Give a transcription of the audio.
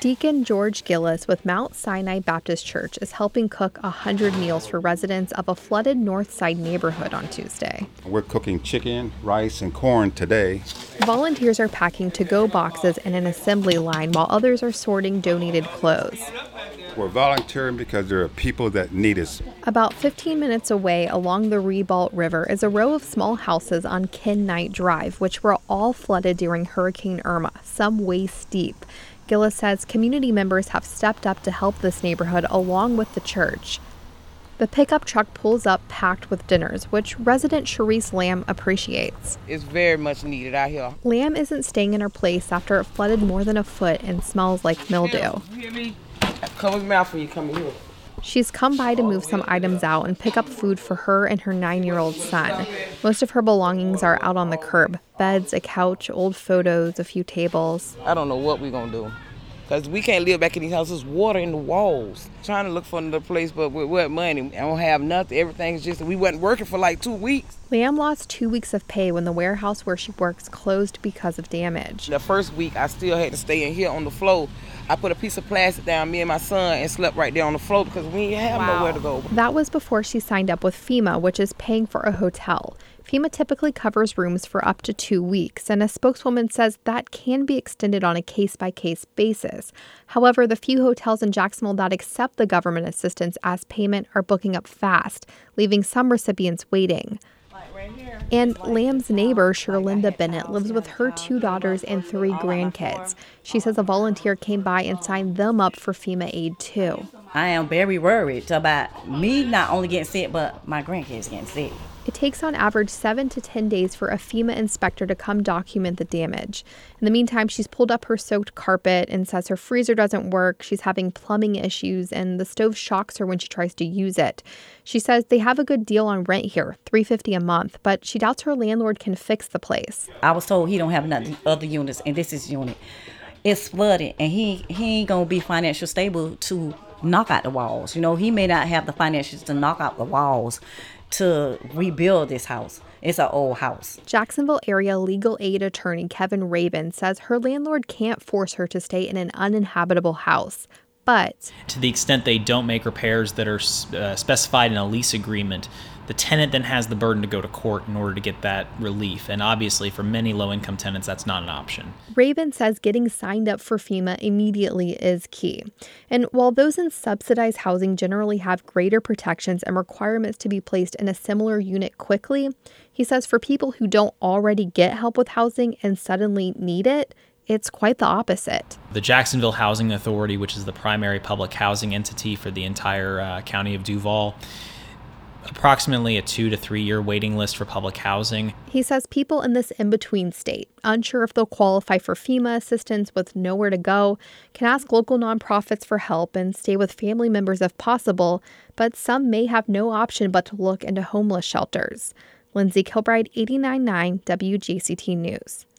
Deacon George Gillis with Mount Sinai Baptist Church is helping cook 100 meals for residents of a flooded North Side neighborhood on Tuesday. We're cooking chicken, rice, and corn today. Volunteers are packing to-go boxes in an assembly line while others are sorting donated clothes. We're volunteering because there are people that need us. About 15 minutes away along the Ribault River is a row of small houses on Ken Knight Drive, which were all flooded during Hurricane Irma, some waist deep. Gillis says community members have stepped up to help this neighborhood along with the church. The pickup truck pulls up packed with dinners, which resident Sharice Lamb appreciates. It's very much needed out here. Lamb isn't staying in her place after it flooded more than a foot and smells like mildew. You hear me? Cover your mouth when you come in here. She's come by to move some items out and pick up food for her and her 9-year-old son. Most of her belongings are out on the curb. Beds, a couch, old photos, a few tables. I don't know what we're going to do. Because we can't live back in these houses. Water in the walls. Trying to look for another place, but with what money? I don't have nothing. Everything's just, we wasn't working for like 2 weeks. Lamb lost 2 weeks of pay when the warehouse where she works closed because of damage. The first week, I still had to stay in here on the floor. I put a piece of plastic down, me and my son, and slept right there on the floor because we didn't have nowhere to go. That was before she signed up with FEMA, which is paying for a hotel. FEMA typically covers rooms for up to 2 weeks, and a spokeswoman says that can be extended on a case-by-case basis. However, the few hotels in Jacksonville that accept the government assistance as payment are booking up fast, leaving some recipients waiting. And Lamb's neighbor, Sherlinda Bennett, lives with her 2 daughters and 3 grandkids. She says a volunteer came by and signed them up for FEMA aid, too. I am very worried about me not only getting sick, but my grandkids getting sick. It takes on average 7 to 10 days for a FEMA inspector to come document the damage. In the meantime, she's pulled up her soaked carpet and says her freezer doesn't work, she's having plumbing issues, and the stove shocks her when she tries to use it. She says they have a good deal on rent here, $350 a month, but she doubts her landlord can fix the place. I was told he don't have none other units, and this is unit. It's flooded, and he ain't going to be financially stable to knock out the walls. You know, he may not have the financials to knock out the walls to rebuild this house. It's an old house. Jacksonville area legal aid attorney Kevin Rabin says her landlord can't force her to stay in an uninhabitable house. But to the extent they don't make repairs that are specified in a lease agreement, the tenant then has the burden to go to court in order to get that relief. And obviously, for many low-income tenants, that's not an option. Rabin says getting signed up for FEMA immediately is key. And while those in subsidized housing generally have greater protections and requirements to be placed in a similar unit quickly, he says for people who don't already get help with housing and suddenly need it, it's quite the opposite. The Jacksonville Housing Authority, which is the primary public housing entity for the entire county of Duval, approximately a 2 to 3 year waiting list for public housing. He says people in this in-between state, unsure if they'll qualify for FEMA assistance with nowhere to go, can ask local nonprofits for help and stay with family members if possible, but some may have no option but to look into homeless shelters. Lindsay Kilbride, 89.9 WJCT News.